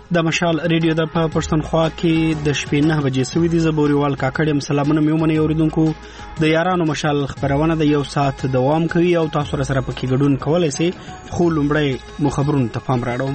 د مشال ریډیو د پښتونخوا کې د شپې 9 بجې سوي دي. زبوريوال کاکړم سلامونه میومنه اوریدونکو. د یارانو مشال خبرونه د یو ساعت دوام کوي او تاسو سره پکې ګډون کولای شئ. خو لومړی مخبرونو ته پام راړوم.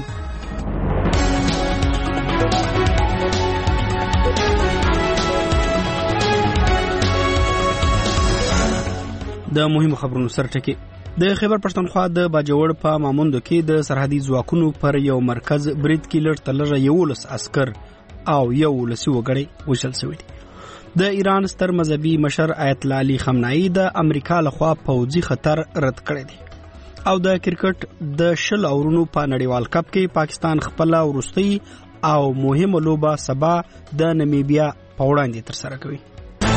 د مهمو خبرونو سرټکی د خیبر پښتونخوا د باجوړ په ماموندو کې د سرحدي ځواکونو پر یو مرکز برید کې لړ تلره 11 عسكر او 11 وګړي وشل شوی دي. د ایران ستر مذهبي مشر آیت الله علي خامنه‌ای د امریکا لخوا پوځي خطر رد کړی دی. او د کرکټ د شل اورونو په نړیوال کپ کې پاکستان خپل ورستي او مهمه لوبه سبا د نمیبیا په وړاندې تر سره کوي.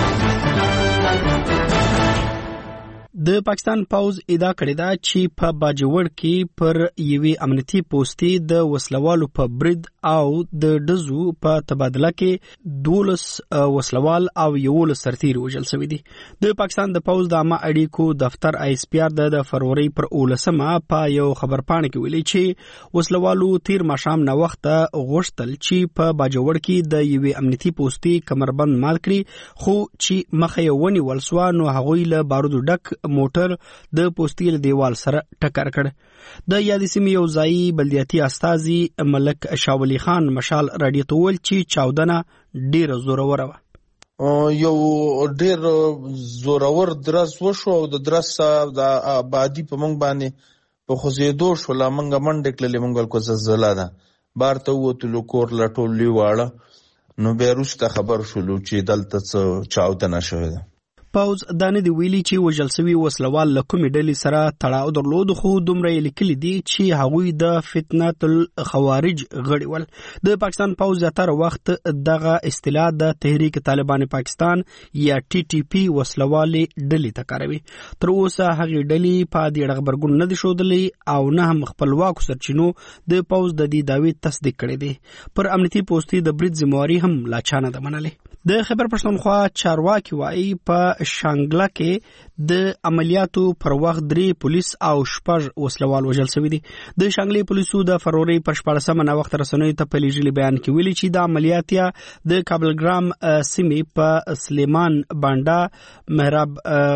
د پاکستان پوز ادعا کړې ده چې په باجوړ کې پر یوې امنیتي پوسټي د وسلوالو په برید او د دزو په تبادله کې 12 وسلوال او 11 سرتیر وژل شوی دي. د پاکستان د پوز د عامه اړیکو دفتر آی اس پی آر د فروری پر 19 په یو خبرپاڼه کې ویلي چې وسلوالو تیر ماښام نه وخت غوښتل چې په باجوړ کې د یوې امنیتي پوسټي کمربند مال کړي، خو چې مخه یې ونیول سو نو هغوی له بارودو ډک موټر د پوسټي له دیوال سره ټکر کړ. د یادې سیمې یو ځایي بلدیاتي استازي ملک شاولی خان مشال راډیو ته وویل چې چاودنه ډیره زوروره وه. یو ډیر زورور درس وشو او د درس د آبادی په مونږ باندې په خوځېدو شو. لا مونږ منډې کړلې، مونږ کو زلزله ده بار ته ووتلو، کور لټول واړه نو بیا وروسته خبر شولو چې دلته څه چاودنه شوې ده. پوز دانه دی ویلي چې وژل شوي وسلوال له کومې ډلې سره تړاو درلود، خو دومره یې لیکلي دي چې هغوی د فتنه الخوارج غړي ول. د پاکستان پوز زیاتره وخت دغه اصطلاح د تحریک طالبان پاکستان یا ټي ټي پی وسلوالې ډلې ته کاروي. تر اوسه هغې ډلې په دې غبرګون نه دي ښودلی او نه هم خپلواکو سرچینو د پوز د دې دعوی تصدیق کړی دی. پر امنیتي پوسټي د برید ذمہواري هم لا چا نه ده منلې. د خیبر پښتونخوا چارواکي وایي په شانګله کې د عملیاتو پر وخت 3 پولیس او 6 وسلوال وژل شوي دي. د شانګلې پولیسو د فروری پر 14 وخت رسنیو ته په لیږلي بیان کې ویلي چې د عملیاتیا د کابلګرام سیمې په سلیمان بانډا، محراب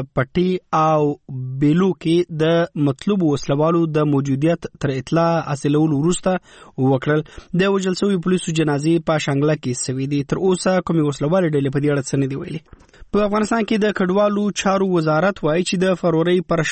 پټي او بیلو کې د مطلوب وسلوالو د موجودیت تر اطلاع حاصلولو وروسته وکړل. د وژل شوي پولیسو جنازې په شانګله کې سوي دي. تر اوسه کومې وسلوال ډلې په دې اړه څه نه دی ویلي. په افغانستان کې د کډوالو چارو وزارت وایي چې د فروری پر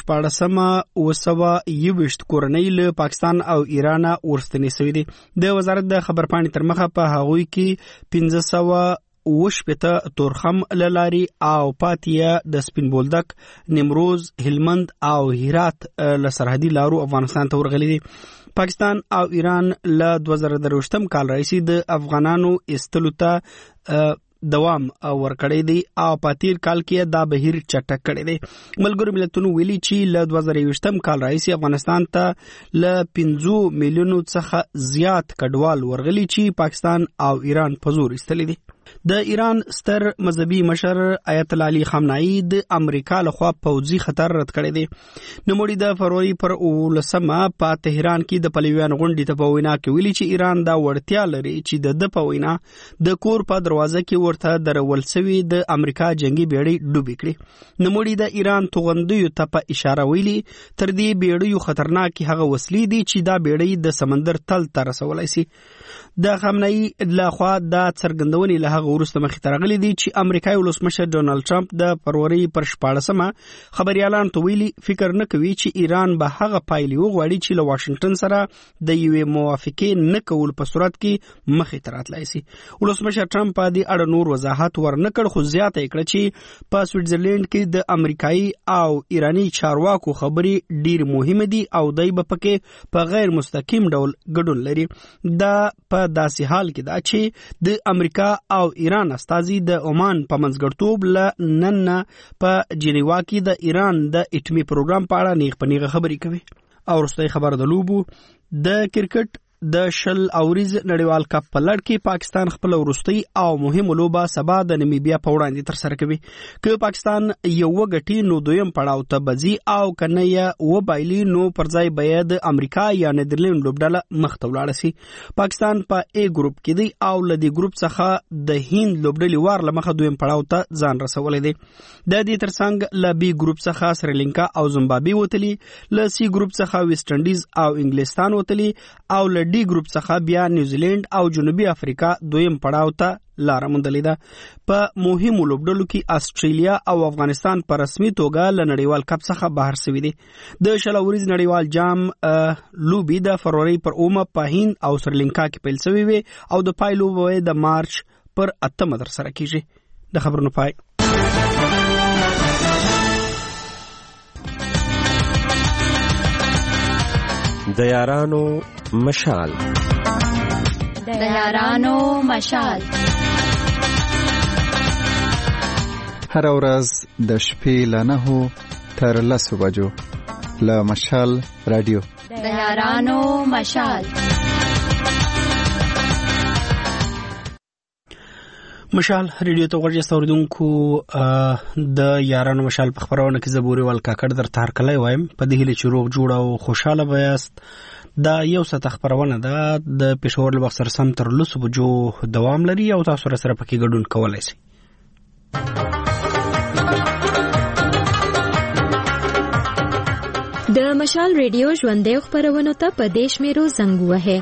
14 کورنۍ له پاکستان او ایران ورستنې شوي دي. د وزارت د خبرپاڼې تر مخه په هغوی کې 500 تورخم للاري او پاتیا د سپین بولدک، نیمروز، هلمند او هرات له سرحدي لارو افغانستان ته ورغلي دي. پاکستان او ایران له 2023 کال راهیسې د افغانانو ایستلو ته دوام ورکړی دی او په تیر کال کې دا بهیر چټک کړی دی. ملګرو ملتونو ویلي چې له 2023 کال راهیسې افغانستان ته له 5 میلیونو څخه زیات کډوال ورغلي چې پاکستان او ایران په زور ایستلي دي. د ایران ستر مذهبي مشر آیت الله علي خامنه‌ای د امریکا لخوا پوځي خطر رد کړی دی. نوموړي د فروری پر 19 په تهران کې د پلویان غونډې ته په وینا کې ویلي چې ایران دا وړتیا لري چې د په وینا د کور په دروازه کې ورته درول شوی د امریکا جنگي بیړۍ ډوبې کړي. نوموړي د ایران توغندیو ته په اشاره ویلي تر دې بیړیو خطرناک هغه وسلې دي چې دا بیړۍ د سمندر تل ته رسولای شي. د خامنه‌ای لخوا دا څرګندونې له هغه وروسته مخې ته راغلي دي چې امریکایي ولسمشر ډونالد ټرمپ د فروری پر 14 خبريالانو ته ویلي فکر نه کوي چې ایران به هغه پایلې وغواړي چې له واشنگټن سره د یوې موافقې نه کول په صورت کې مخې ته راتلای شي. ولسمشر ټرمپ په دې اړه نور وضاحت ورنکړ، خو زیاته کړه چې په سویټزرلند کې د امریکایي او ایرانی چارواکو خبرې ډیر مهمه دي او دای په پکې په غیر مستقیم ډول ګډون لري. دا په داسې حال کې دا چې د امریکا او ایران استازي د عمان په منځګړیتوب له نن په جنیوا کې د ایران د اټومي پروګرام په اړه نیغ په نیغه خبرې کوي. او وروستۍ خبر د لوبو د کرکټ د شل اوریز نړیوال کپ په لړ کې پاکستان خپل وروستي او مهمه لوبه سبا د نمیبیا په وړاندې تر سره کوي. که پاکستان یو وګټي نو دویم پړاو ته بځي او کنه یې و بایلی نو پر ځای به د امریکا یا نیدرلند لوبډله مخ ته ولاړ شي. پاکستان په ا ګروپ کې دی او لدی ګروپ څخه د هند لوبډلې وار لمخه دویم پړاو ته ځان رسولې دی. د دې ترڅنګ ل بی ګروپ څخه سریلانکا او زیمبابوې وتلی، ل سی ګروپ څخه ویسټ انډیز او انګلستان وتلی او ل ډي ګروپ څخه بیا نیوزیلند او جنوبي افریقا دویم پړاو ته لار موندلې ده. په مهمو لوبډلو کې استرالیا او افغانستان په رسمي توګه ل نړیوال کپ څخه بهر شوي دي. د شل اوریز نړیوال جام لوبي د فروری پر اومه په هند او سریلانکا کې پیل شوی وي او د پای لوبه د مارچ پر 8 در سره کیږي. د خبرونو پای. د یارانو مشال. د یارانو مشال هر ورځ د شپې له 9 تر 10 بجو له مشال رادیو. د یارانو مشال. مشال ریډیو ته ورجه اوریدونکو د یارانو مشال په خبرونه کې زبوري ول کاکړ در تار کله وایم په دې هله چې روغ جوړ او خوشاله بیاست. دا یو څه خبرونه ده د پېښور له وخت سره سم تر 10 بجو دوام لري او تاسو سره پکې ګډون کولای شئ. د مشال ریډیو ژوندې خبرونه ته په دیش میرو زنګ وهه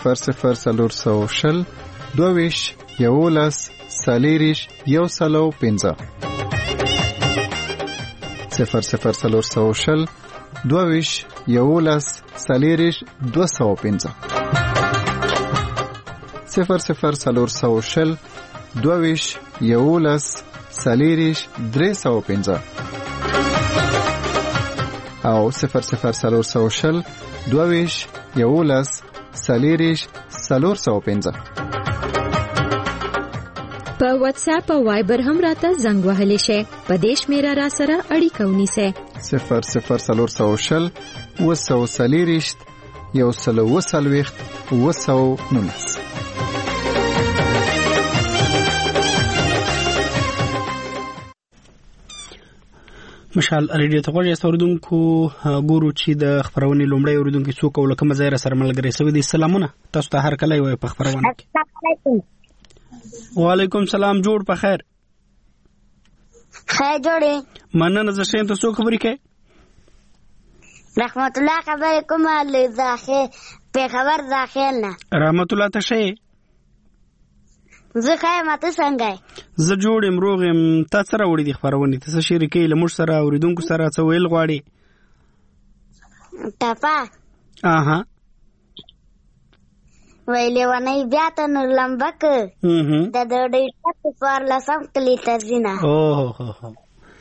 00 22 یولس سالیریش یو سلو 15 00 22 یولس سالیریش 215 00 22 یولس سالیریش 315 او 00 22 یولس سالیریش 415. په واتس اپ او وایبر هم راته زنګ وهلی شي. په دیش میرا را سره اړیکه ونیسه 00 وسو سالیریشت یو سلو وسلويخت وسو نونس. مشال ریډیو ته ورجه اوریدونکو ګورو چې د خبرونې لومړی اوریدونکو څوک او لکه مزه سره ملګری سوي دي. سلامونه تاسو ته هر کله وي په خبرونه کې. وعلیکم سلام. جوړ په خیر. خیر جوړې. مننه. زه شین ته څو خبرې کوي. رحمت الله خبرې کوم له ځاخه په خبر ځاخه نه. رحمت الله ته شي. زه خیر ماته څنګه. زه جوړم روغم. تاسو سره وړي دي خبرونه ته شریکې له موږ سره اوریدونکو سره څه ویل غواړي. ټپا. اها. ویلې ونی بیا ته نور لمبک د ډېر ټپ پر لسم کلی ترزینا. اوه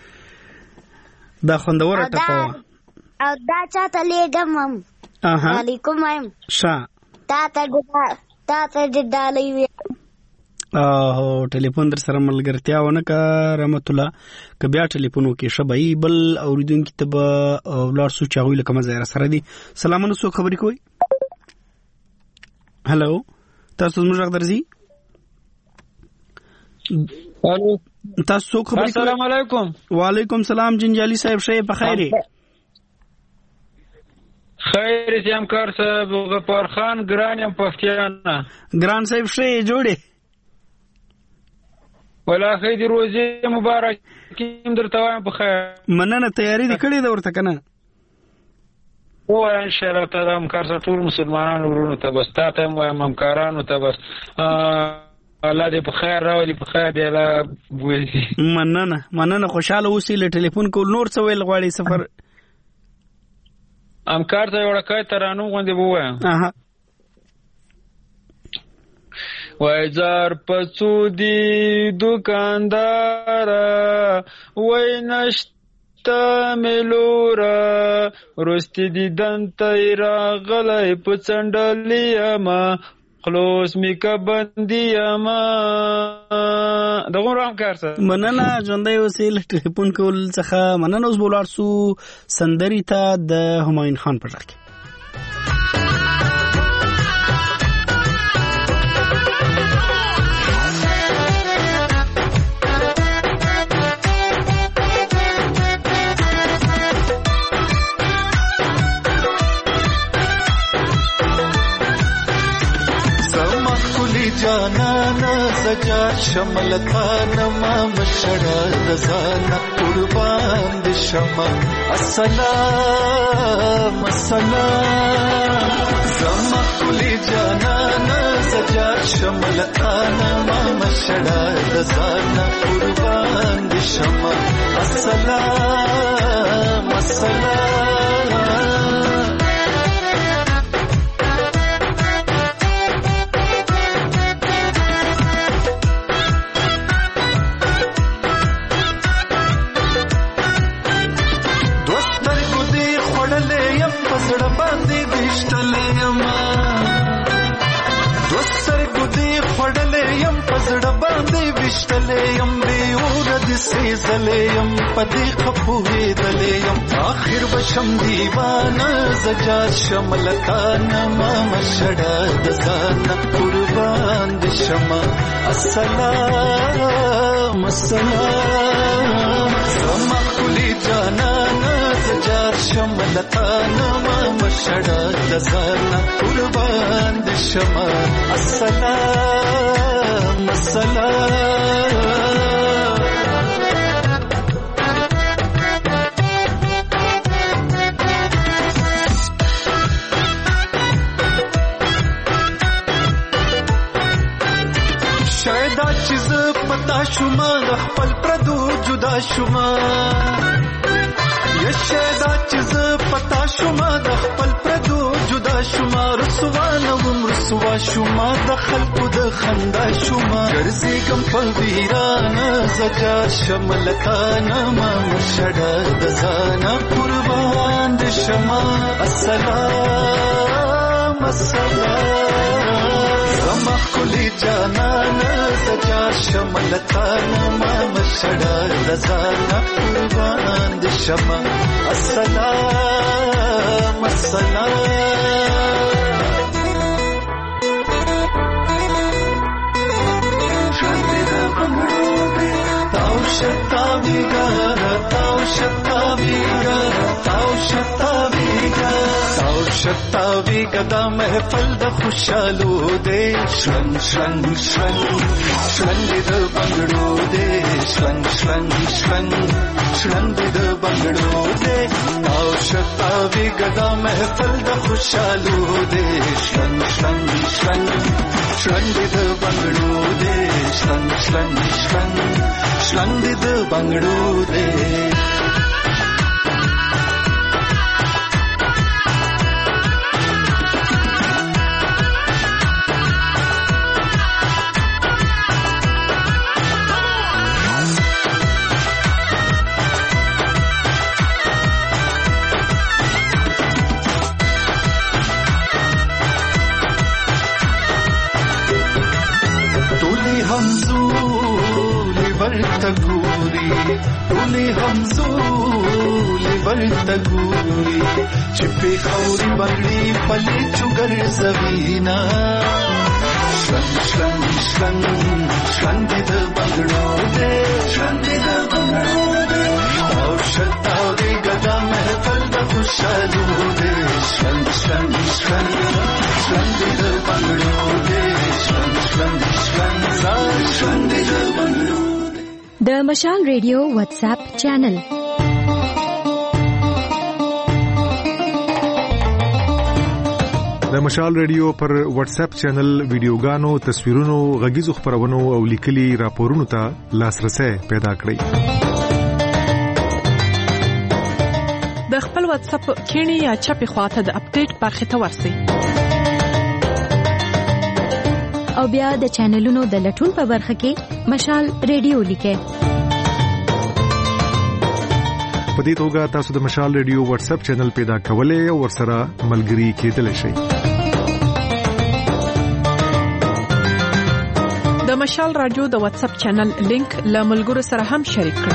دا خوندور ټپا او دا چاته لګم. اها علیکم ایم شا تا ته ډالۍ وی. ټلیفون در سره ملګرتیا ونه کا رحمت الله ک بیا ټلیفونو کې شبای بل اوریدونکو ته به ولر سو چاوي لکه مزه سره دي. سلامونه سو خبرې کوي. هلو تاسو موږ غدرزي. الو تاسو خبرې. السلام علیکم. وعلیکم سلام جنجالي صاحب شې په خیره. خیر سیم کار صاحب غفار خان ګرانم پښتیانا. ګران صاحب شې جوړه. ولا خیر روزي مبارک کیم درته وایم په خیر. مننه. تیاری دې کړې ده ورته کنه. او ان شاء الله تعالی همکار ټول مسلمانانو ورونو ته بس تاسو هم همکارانو ته بس الله دې په خیر راولي. په خیر دی الله بوزي. مننه. خوشاله اوسې. له ټلیفون کول نور څه ویل غواړي سفر همکار ته وړه کوي ترانو غوندې بوایم. اها وای زار پڅو دی دکاندار وای نشتا ملورا رستی دیدن تیرا غلای پڅنډلی ما خلاص میکا بندی ما. دغه رام کارسه. مننه. ژوندۍ وسیل ټلیفون کول څخه مننه. اوس بولار سو سندري ته د همایون خان په ځای. زجا شملتان ما مشړه رضانا قربان د شمع السلام السلام زما کلی جانانا زجا شملتان ما مشړه رضانا قربان د شمع السلام السلام یم بیور د سیزلیم پدې خپوې دلیم اخر بشم دیوانه زجا شملتان ما مشړه د ځان قربان د شمع السلام السلام زما کلی جانانا زجا شملتان ما مشړه د ځان قربان د شمع السلام السلام شایدا چیز پتا شما د خپل پردو جدا شما یا شایدا چیز پتا شما د خپل پردو جدا شما رسوانم رسوا شما د خلقو د خندا شما ګرځي کم په ویران زجا شملتان ما مشړه د ځان قربان د شما السلام السلام زما کلی جانانا زجا شملتان ما مشړه د ځان قربان د شما السلام السلام شتاوی گدا محفل د خوشالو دے شلنگ شلنگ شلنگ شلنگ د بنگړو دے شلنگ شلنگ شلنگ شلنگ د بنگړو دے او شتاوی گدا محفل د خوشالو دے شلنگ شلنگ شلنگ شلنگ د بنگړو دے شلنگ شلنگ شلنگ شلنگ د بنگړو دے همزولی ورته ګوري چې په خوري باندې پلي چوغر زوینا شلنګ شلنګ شلنګ شلنګ د بنگړو دې شلنګ د بنگړو دې او شتاو دې ګدا محفل د خوشالو دې شلنګ شلنګ شلنګ شلنګ د بنگړو دې شلنګ شلنګ شلنګ شلنګ د بنگړو د مشال ریډیو واتس اپ چینل د مشال ریډیو پر واتس اپ چینل ویډیوګانو تصویرونو غږیزو خبرونو او لیکلي راپورونو ته لاسرسي پیدا کړئ د خپل واتس اپ کینی یا چپی خواته د اپډیټ برخه ته ورسئ او بیا د چینلونو د لټون په برخه کې مشال ریډیو لیکه په دې توګه تاسو د مشال ریډیو واتس اپ چینل پیدا کولای او ورسره ملګري کېدلی شئ د مشال رادیو د واتس اپ چینل لینک له ملګرو سره هم شریک کړئ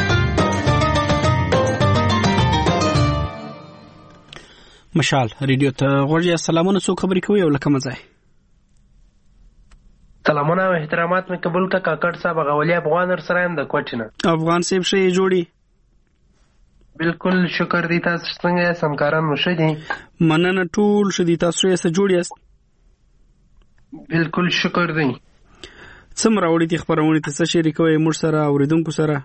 مشال ریډیو ته غوړی سلامونه سو خبرې کوي او لکه مزه سلامونه او احترامات مې قبول کا کاکړ صاحب غولي افغان سره هم د کوټنه افغان صاحب شي جوړي بالکل شکر دي تاسو څنګه سمکاران مشه دي مننه ټول شدي تاسو یې سره جوړی است بالکل شکر دي څومره وړي دي خبرونه ته څه شریکوي موږ سره اوریدونکو سره؟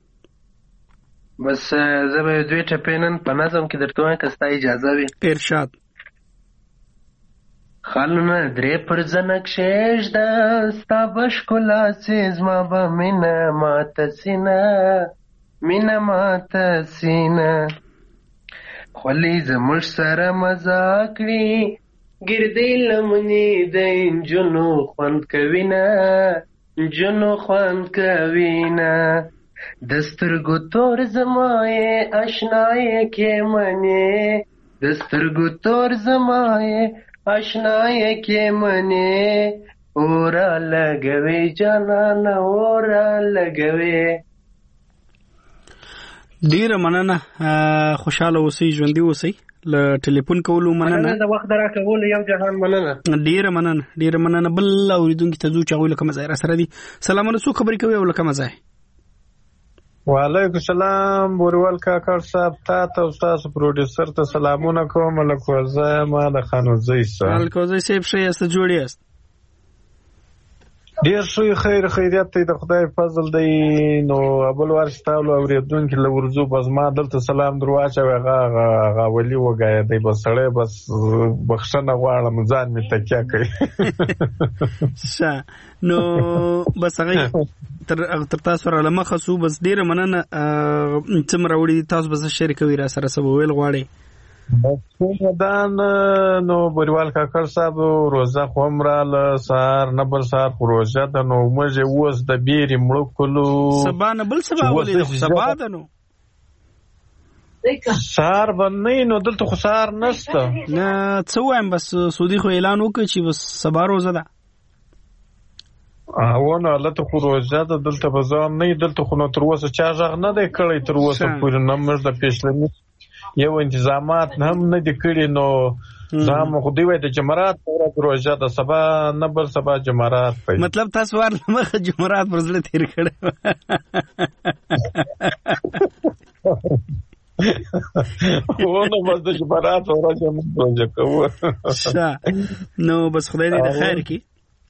بس زه به دوی ټپې نن په نظم کې درته وایم که ستا اجازه وي. ارشاد. خالونه درې پر زنه کښېږده ستا به ښکلا سي زما به مینه ماته سینه مینه ماته سینه خولې زموږ سره مزه کړي ګردې لمنې د نجونو خوند کوینه نجونو خوند کوینه د سترګو تور زما یې اشنا یې کې منې د سترګو تور زما یې اشنا یې کې منې اورا لګوي جانانه اورا لګوي. ډیره مننه خوشاله اوسئ ژوندي اوسئ له ټلیفون کولو مننه د وخت راکولو یو جهان مننه ډیره مننه بل اوریدونکو ته ځو چې هغوی له کومه ځای را سره دي. سلامونه څوک خبرې کوي او له کومه ځای؟ وعلیکم السلام بوریوال کاکړ صاحب تا ته او ستاسو پروډیوسر ته سلامونه کوم. لکوزه ما د خانوزۍ صاحب لکوزۍ صاحب ښه یاست جوړ یاست؟ ډیر ښه خیریت دی د خدای فضل دی. نو اول وار چې تاسو اوریدونکي له ورځو بس ما دلته سلام درو واچوي هغه ولي وګایا دی بس سړی بس بخښنه غواړم ځان مې تکیه کوي. نو بس هغه تر تاسو را لمخه سو بس ډیره مننه څومره وړي تاسو بس شریکوي را سره سبا ویل غواړي. دان نو بوریوال کاکړ صاحب روزه خو هم راله سهار نه بل سهار خو روژه ده نو موږ اوس د بیرې مړه کولو سبا نه بل سبا ولې سبا ده نو سهار به نه نو دلته خو سهار نشته نه څه وایم بس سعودي خو اعلان وکړ چې بس سبا روزه ده نو هلته خو روژه ده دلته به زه هم نه دلته خو نو تر اوسه چا غږ نه دی کړی تر اوسه پورې نه موږ د پیشلمي یو انتظامات هم نه دي کړي نو زما خو دی وای د جمعرات ورځ روژه ده سبا نه بل سبا جمعرات دی مطلب تاسو ور مخه جمعرات پر زړه تیر کړو نو بس د جمعرات ورځ هم روژه کوو نو بس خدای دې د خیر کړي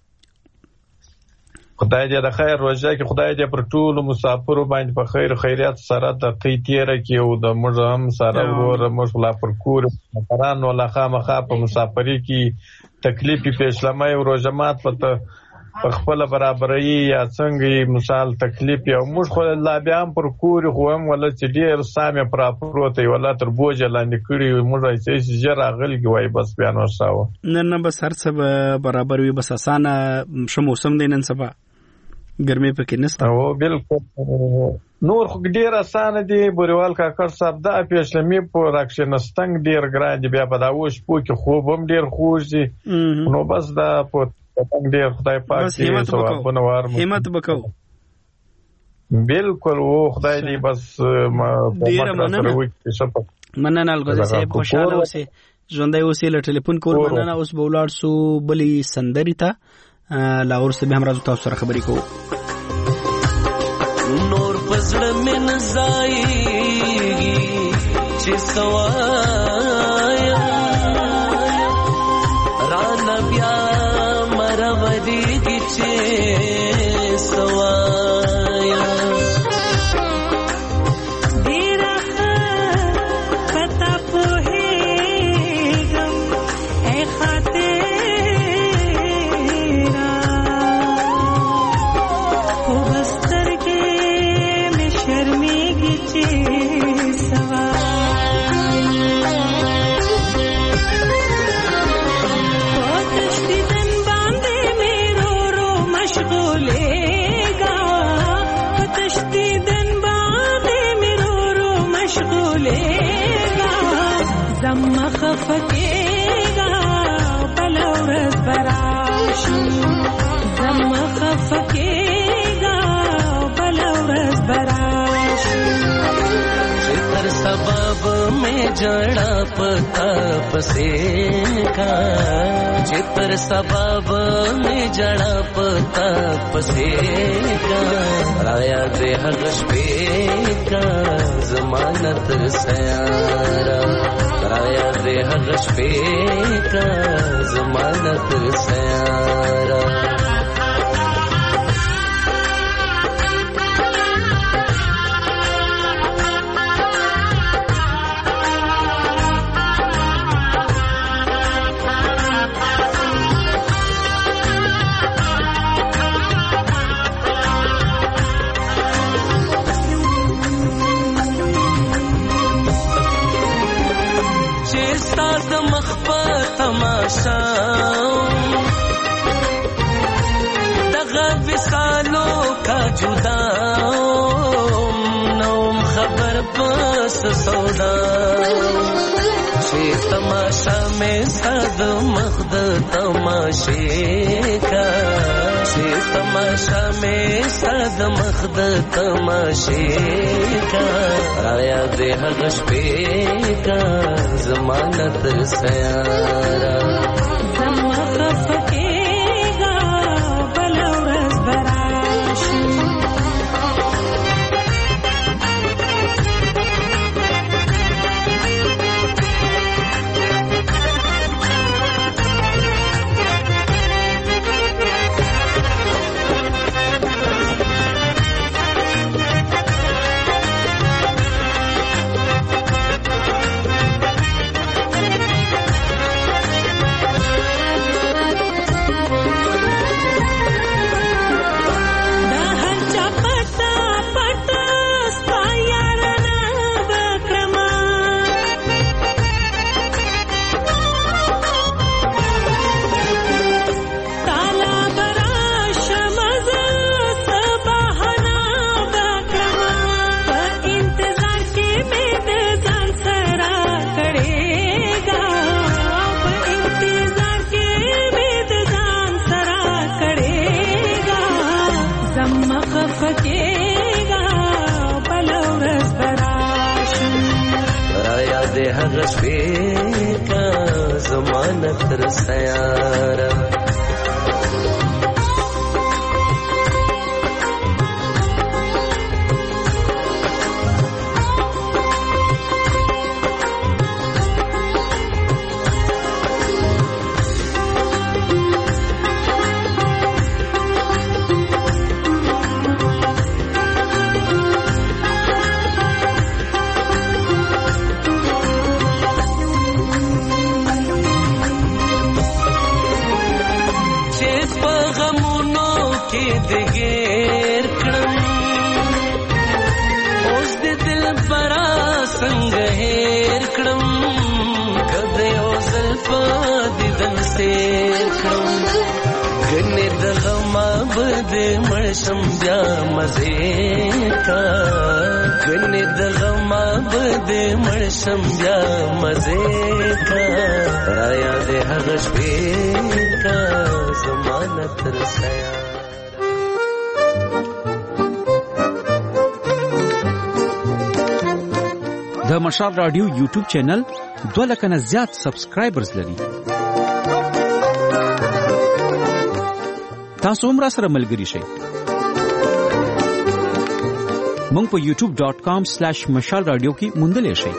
خدای دې د خیر روژه کې خدای دې پر ټولو مسافرو باندې په خیر خیریت سره د تیره کې او د موږ هم سره ورور موږ لا پر کور مسافرانو لا خامخا په مسافرۍ کې تکلیف پیښلمه او روژه مات په خپل برابرۍ یا څنګه مثال تکلیف او موږ خو لا بیا هم پر کور خو هم ولا چې ډیر سامه پر پروت ولا تر بوج لاندې کړی موږ چې جره غلګي وای بس بیا نو شاو نه بس هر څه برابر وي بس اسانه شو موسم دی نن سبا ګرمي پکې نشته او بالکل نور خو ډیر اسانه دی بوریوال کاکړ صاحب دا پیښلمي په راکشنستنګ ډیر ګران دی بیا په دا وښ پوکي خوب هم ډیر خوږ دی نو بس دا په ډیر خدای پاک دې ثوابونه ورمو همت وکاو بالکل او خدای دې بس ډیر مننه الګوزه صاحب خوشاله اوسئ ژوندۍ اوسئ له ټلیفون کول مننه اوس به ولاړ سو بلی سندري ته لا ورسته به هم راځو تاسو سره خبرې کوو نور پزړه من زایږي چې سوایا ران بیا مروريږي چې سوایا خفقېږه بله ورځ به راشي زما خفقېږه بله ورځ به راشي چې تر سبب مې جړه پتا پسې کا چې تر سبب مې جړه پتا پسې کا رایا دې هغه شپې کا ضمانت سیاره رایا دې هغه شپې کا ضمانت سیاره सौदा چې تماشا में صد مخد تماشې کا چې تماشا में صد مخد تماشې کا آیا دې هغه شپې کا ضمانت سیارا زما خفقېږه بله ورځ به راشي هغه شپې کا ضمانت تر سیاره دګیر کړم اوس د دل پرا څنګه هېر کړم کده اوس په ددن سیر کړم ګنې د غم بد مرشم بیا مزه کا ګنې د غم بد مرشم بیا مزه کا رایا دې هغه شپې کا ضمانت رسیا د مشال رادیو یوټیوب چینل 2 لک نه زیات سبسکرایبرز لري. تاسو هم را سره ملګري شئ. مونږ په youtube.com/mashalradio کې موندلې شئ.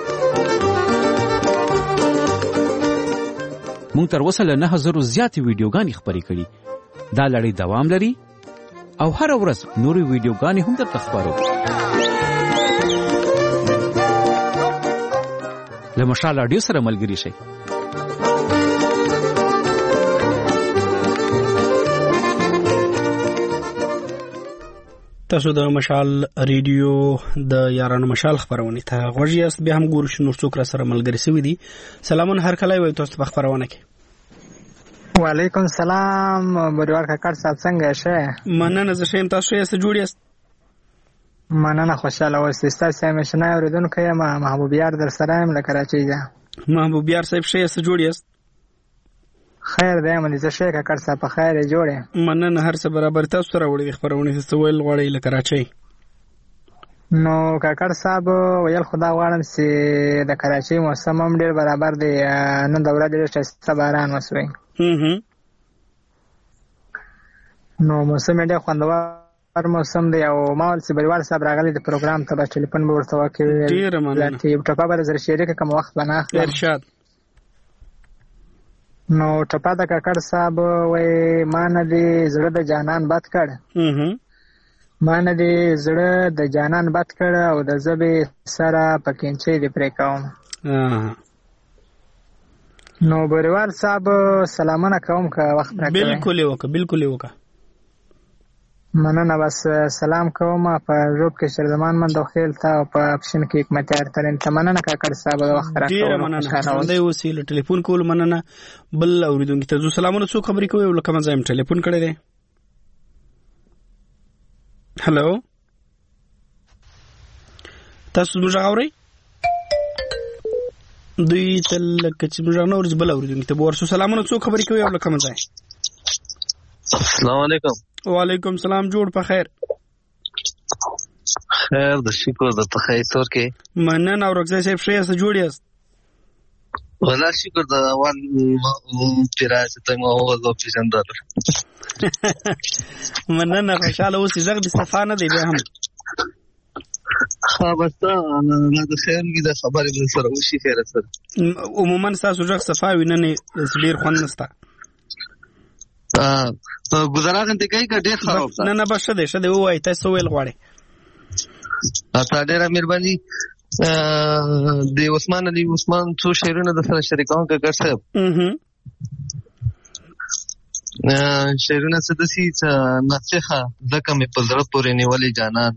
مونږ تر اوسه له 9000 زیات ویډیوګانې خپرې کړې. دا لړۍ دوام لري او هر ورځ نورې ویډیوګانې هم درته خپرو. له مشال رادیو سره ملګري شئ. تاسو د مشال ریډیو د یارانو مشال خبرونه ته غوږی است. به هم ګورو چې نور څوک را سره ملګری سوي دي. سلامون هر کله وي تاسو په خبرونه کې. وعلیکم السلام بریوار کاکړ صاحب څنګه شه؟ مننه زه شیم. تاسو یې څه جوړ یاست؟ مننه خوشاله اوسئ. تاسو هم شنه اوریدونکو یم. محبوب یار در سره یم له کراچۍ ده. محبوب یار صاحب شه څه جوړ یاست؟ خیر دی مې زه شه کاکړ صاحب په خیر جوړه. مننه هر څه برابر. تاسو سره وړي خبرونه څه ویل غواړي له کراچۍ؟ نو کاکړ صاحب ویل خدا غواړم چې د کراچۍ موسم هم ډیر برابر دی. نن د ورځې ډېر ښایسته باران وسوی. نو موسم ډېر خوندور موسم دی او ما ول چې بریوال صاحب راغلی د پروګرام ته به ټلیفون به ورته وکړي. ډېره مننه. یو ټپه به زر شریک کوم وخت بنا اخلم. ارشاد. نو ټپه د کاکړ صاحب وای ما نه دی زړه د جانان بد کړ. ما نه دی زړه د جانان بد کړ او د زبې سره پکینچې دی پرې کوم. نو بریوال صاحب سلامونه کوم که وخت راکړئ. بالکل وکړه. مننه. بس سلام کوم په روب کې شرزمان من دو خیل تا او په اپشن کې حکمتیار ترین ته مننه کاکړ صاحب د وخت راکړئ. ډیره مننه. د وسیله ټلیفون کول مننه. بل اوریدونکو ته زو سلامونه څو خبرې کوي ولکه ما زم ټلیفون کړی دی. هالو تاسو موږ غوړی دوی تل کچ مجانه ورځ بل اوریدونکو ته ورسو سلامونه څو خبرې کوي او لکه مزه. السلام علیکم. وعلیکم السلام. جوړ په خیر. خیر د شکر د تخیر تور کې مننه او رغزه صاحب شه سره جوړ یاست. والله شکر د وان تیرای ته مو وځو پیژندل. مننه خوشاله اوسې زغ د صفانه دی به هم. ها بس دا د خیر کې د خبرې سره وشي خیر سره. عموما تاسو زغ صفاوي نه ډیر خوند نستا. گزارا غنته کوي که ډیر خراب نه نه بس شه دی وای تاسو ویل غواړي. تا ډیره مهرباني. د عثمان علي عثمان څو شعرونه د سره شریکان کړ صاحب. شعرونه څه دسي نصيحه ځکه مې په زړه پورې نیولې جانان.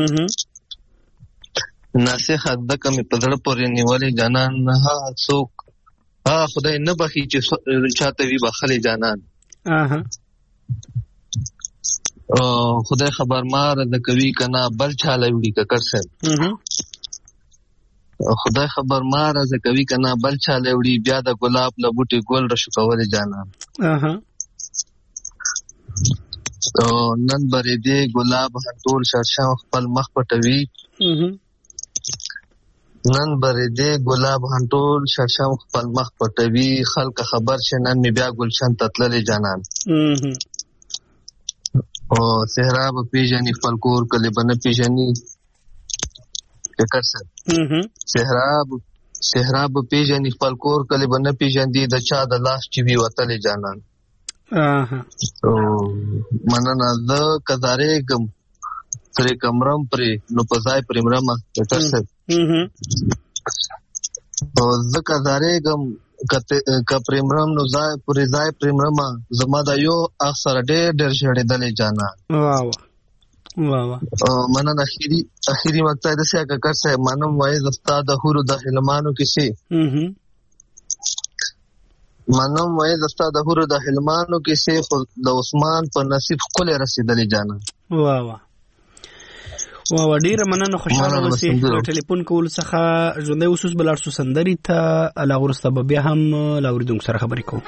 نصيحه ځکه مې په زړه پورې نیولې جانان. ها څوک خدای نه بخي چې چاته وي بخلې جانان. خدای خبر مار د کوي کنا بل چاله وړي ککر صاحب. خدای خبر مار از کوي کنا بل چاله وړي بیا د ګلاب له بوټي ګل رشو کولې جانان. نن برې دې ګلاب هټول شرشم خپل مخ پټوي. نن برې دې ګلاب هټول شرشم خپل مخ پټوي. خلک خبر شه نن می بیا ګلشن تتللې جانان. او صحرا به پیژنې خپل کور کلی بنه پیژنې فکر سره. صحرا به پیژنې خپل کور کلی بنه پیژندې د چا د لاس چې وی وتلې جانان. مننه د کزارې کم سره کمرم پرې نو پزای پرې مرمه فکر سره. او د کزارې کم که پریمرم نو ځای پرې ځای پریمرما زما د یو اکثر ډېر شړېدلې جانان. مننه. اخیری مقطع د سیا ککر صاحب منم وای زستا د هورو د حلمانو کیسه. منم وای زستا د هورو د حلمانو کیسه خو د عثمان په نصیب خپل رسیدلې جانان. ډیر مننه خوشاله اوسئ. ټلیفون کول څخه ژوندۍ اوسوس بلار سو سندري ته لا ورسته بیا هم لا اوریدونکو سره خبرې کوو.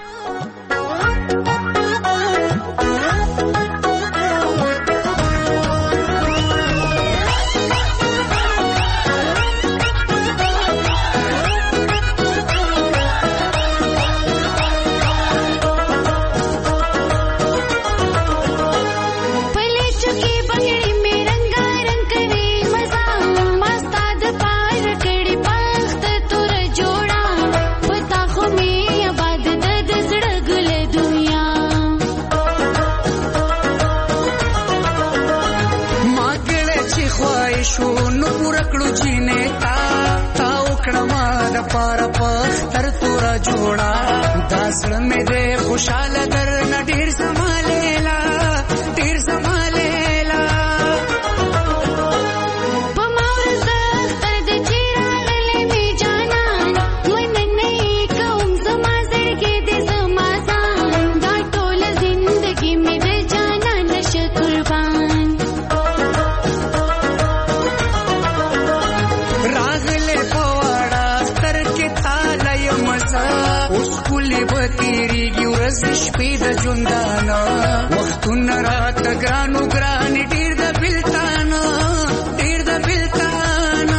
خوشاله در ډیر سمالیلا ډیر سمالیلا په مورز تر د چیرغلې می جانان مننه کوم زما زړګي دې زما ځان دا ټول زندگی می د جانان شکربان راغله پواړه تر کې تاله مزه اوس کلی بتیری شپې د ژوندانه وختونه راته ګرانو ګران ډیر د بلتانه ډیر د بلتانه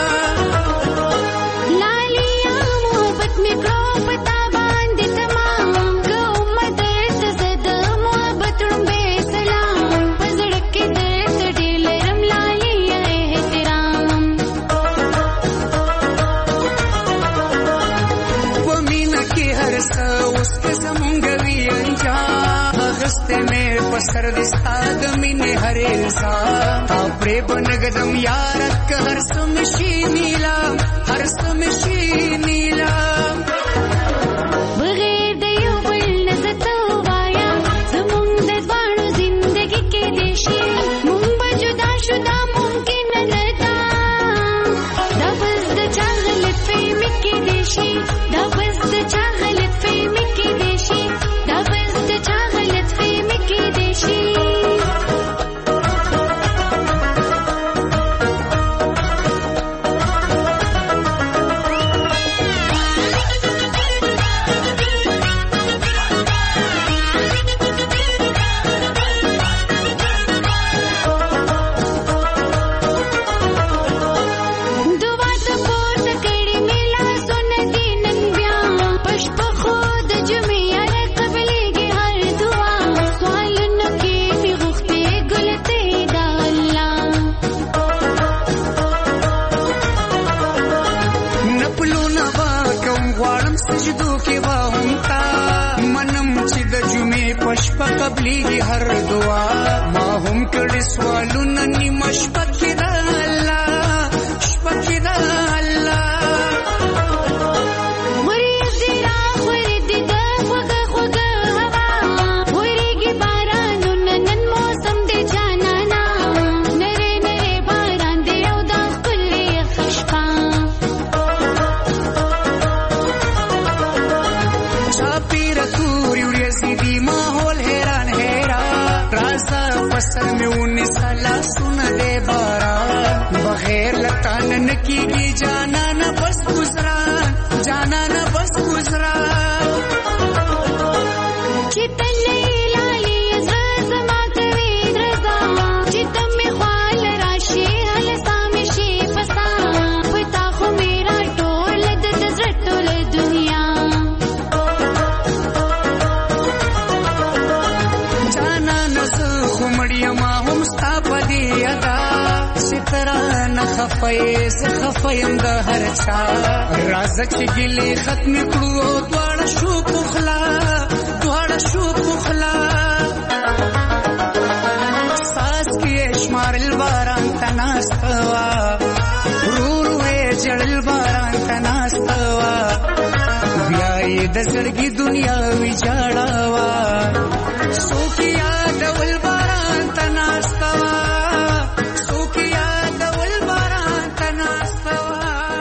لالیا محبت می کو پتا باندې تمام کوم درد زد محبت رمبه سلام پزړ کې درد ډیر رم لالیا احترام ومینا کې هر څه اوس غسته مې پسر دستا د مینې هر انسان تا پرې بنګدم یار که هر سمشي نیلا هر سمشي نیلا بغیر د یو بل نزت وایا زمونږ د ځوانو زندګي کې دیشي مونږ به جدا شو دا ممکن نه ده دا بس د چا غلط فهمي کې دیشي دا بس د چا غلط فهمي کې دیشي دا بس د چا غلط فهمي کې دیشي قبلي هر دعا ما هم کړي سوالونه نیمه شپه کې د الله شپه کې د الله सर में 19 साल सुना दे बारा बगैर लतान की जाना न बस गुजरा जाना न बस गुजरा चितने लाली जमा करे रजा चितम में ख्वाल राशि हल सामे शे फसा पता हो मेरा टोल दजरतुल दुनिया जाना न خمړیما هم ستا پدې ادا سترا نه خفای ز خفایم د هر چا راز چې ګلې ختم کړو دواړه شو پخلا ساس کې شمارل باران تناستوا روروې جړل باران تناستوا بیاي د زړګي دنیا ویجاړوا سوکیا ډول باران تناستوا سوکیا ډول باران تناستوا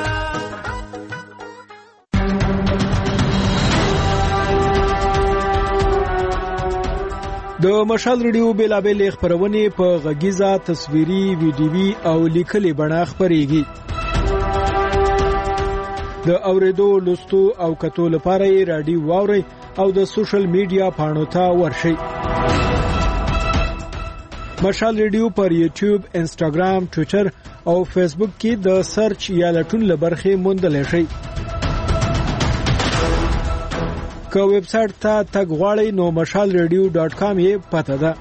د مشال ریډیو بیلابل خبرونه په غږیزه تصویري ویډیوي او لیکلي بڼه خبريږي د اوریدو لوستو او کتو لپاره رادیو واوري او د سوشل میډیا پاڼو ته ورشئ مشال ریډیو پر یوټیوب انسټاګرام ټوئیټر او فیسبوک کې د سرچ یا لټون لبرخه موندل شي که ویب سټ ته تګ غواړئ نو mashalradio.com یې پته ده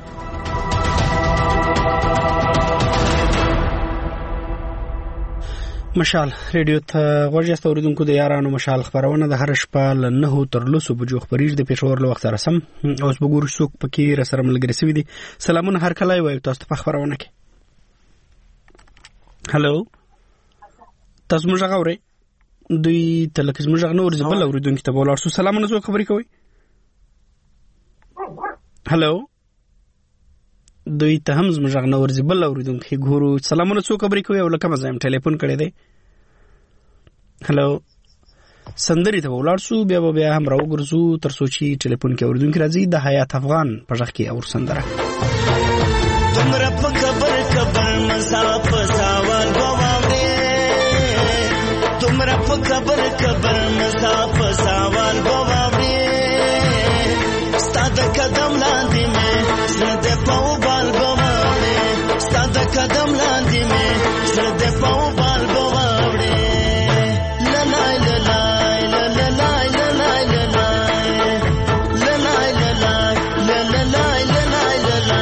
مشال ریډیو ته غوږی اوریدونکو د یارانو مشال خبرونه د هر شپه ل 9 تر 10 بجو خبرېږي د پېښور له وخت سره سم اوس وګورو څوک پکې را سره ملګری سوي دي سلامونه هر کله وایو تاسو ته خبرونه کې هالو تاسو موږ غوړې دوی تلکز موږ غنور زبل اوریدونکو ته بولار سو سلامونه زو خبرې کوي هالو دوی ته هم زموږ غنور زبل اوریدونکو ګورو سلامونه څو خبرې کوي او لکه مزایم ټلیفون کړی دی هالو سندري ته ولارسو بیا هم راو ګرځو تر سوچي ټلیفون کې اوریدونکو راځي د حیات افغان په ځخ کې اور سندره تمره په خبر مساف سوال غواړې تمره په خبر مساف سوال غواړې ستاد قدم لاندې مې زړه په بال غواړې ستاد قدم لاندې مې زړه په بال غواړې لا لا لا لا لا لا لا لا لا لا لا لا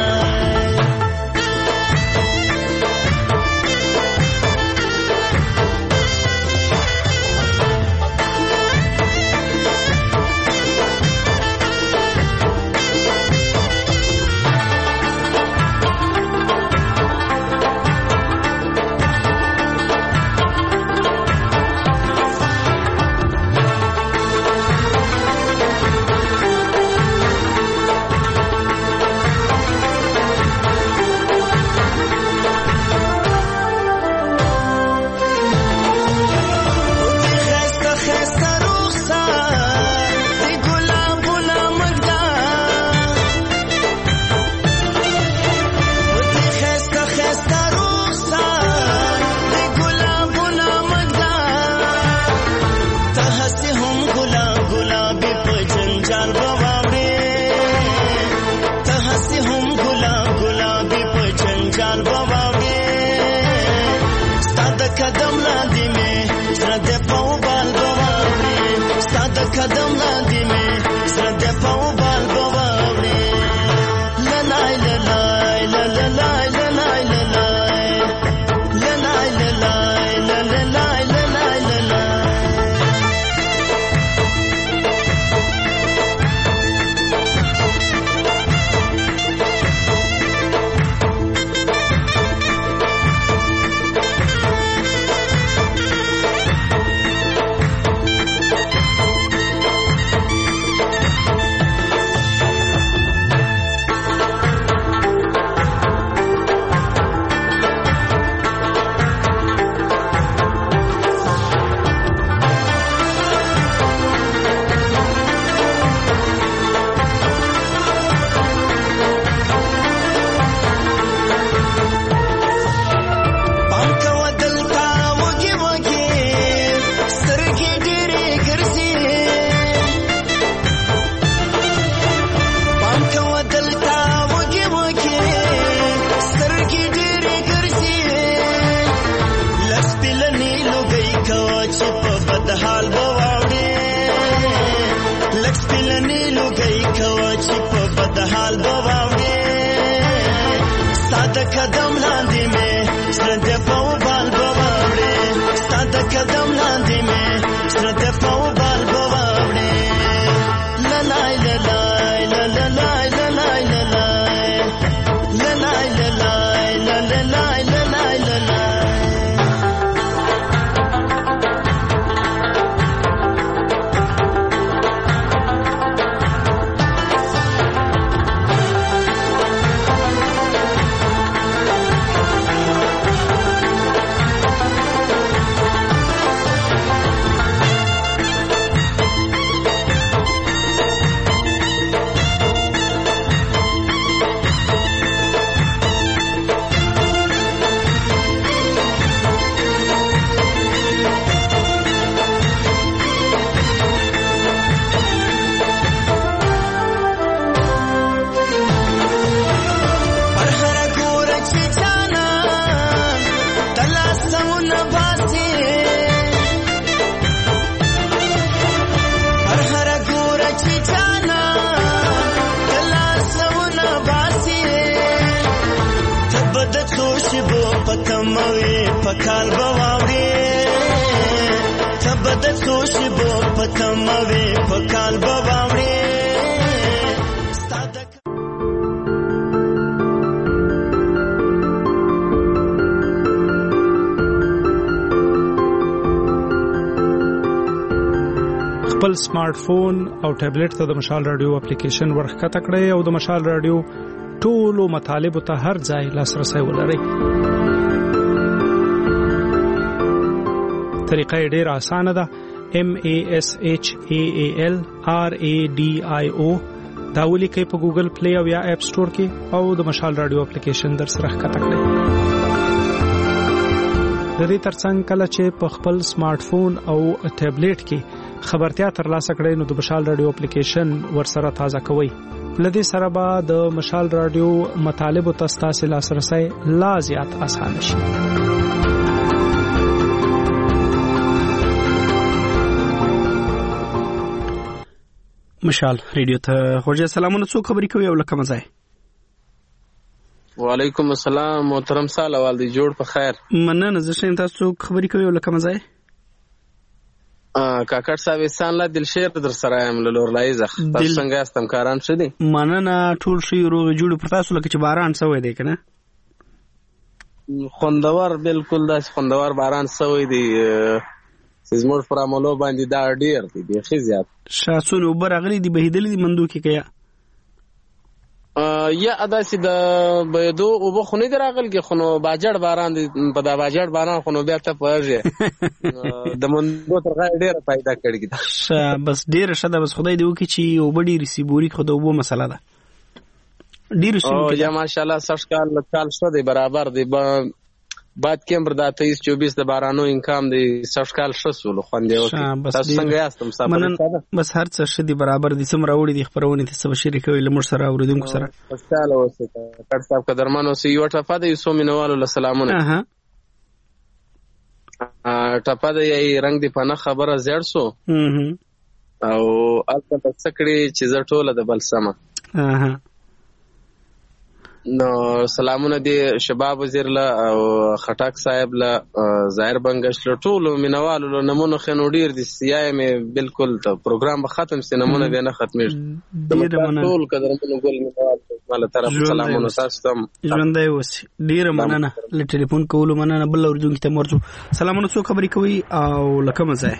کموي په کال بواوړې خپل سمارټ فون او ټابلیټ ته د مشال رادیو اپلیکیشن ورخکته کړئ او د مشال رادیو ټولو مطالبه ته هر ځای لاسرسي ولرئ. طریقه ډېره اسانه ده. MASHAALRADIO دا ولیکئ په ګوګل پلی او یا اپ سٹور کې او د مشال رادیو اپلیکیشن در سره ښکته کړئ. د دې ترڅنګ کله چې په خپل سمارټ فون او ټابلیټ کې خبرتیا ترلاسه کړئ نو د مشال رادیو اپلیکیشن ورسره تازه کوئ. لدې سره به د مشال رادیو مطالبه تاسو لاسرسي لا زیات آسان شي. مشال ریډیو ته خوږه سلامونه. څو خبرې کوي او لکه مزه. وعلیکم السلام محترم سالوال دی جوړ په خیر. مننه زه شین تاسو خبرې کوي او لکه مزه. کاکړ صاحب انسان لا دلشیر در سره یم لور لایزخ تاسو څنګه استم کاران شدي؟ مننه ټول شي روغ جوړ پر تاسو لکه چې باران سوی دی کنه. خوندور بالکل داس خوندور باران سوی دی. زموږ پر عملو باندې دا ډیر دی خې زیات. شاسون وبر اغلی دی بهیدل دی مندو کې کیا یا اداسي د بيدو او بخونه دراغل کې خونو باجړ باران په دا باجړ باران خونو بیا ته پرځه د مندو ترغه ډیر پیدا کړی دا بس ډیر شته بس خدای دی وکي چې او بډی ریسیبوري خو د وبو مسله ده ډیر شو یا ماشاءالله سرشکال شو دی برابر دی بعد کمبر دا 23-24 د بارانو انکام دی سرشکال شسول خوندې او تاسو څنګه یاستم صاحب بس هر څه شدي برابر دي سم راوړي دي خبرونه ته سب شریکوي لمر سره اوریدونکو سره خوشاله اوسئ کړ صاحب قدرمنو سي یو ټپه د یوسو مینوالو سلامونه ټپه د یي رنگ دی پنه خبره زړ سو او البته سکړي چې زټوله د بلسمه نو سلامونه دی شباب وزیر له او خټاک صاحب له ظاهر بنگش له ټولو مینوالو له نمونه خنو ډیر دي سیاي مې بالکل ته پروګرام به ختم سي نمونه به نه ختمېږي ټول قدرمنو ګل مینوال مال طرف سلامونه تاسو ته ژوندۍ اوسئ ډیر مننه له ټلیفون کولو مننه بل اوریدونکو ته مرجو سلامونه څو خبرې کوي او لکه مزه.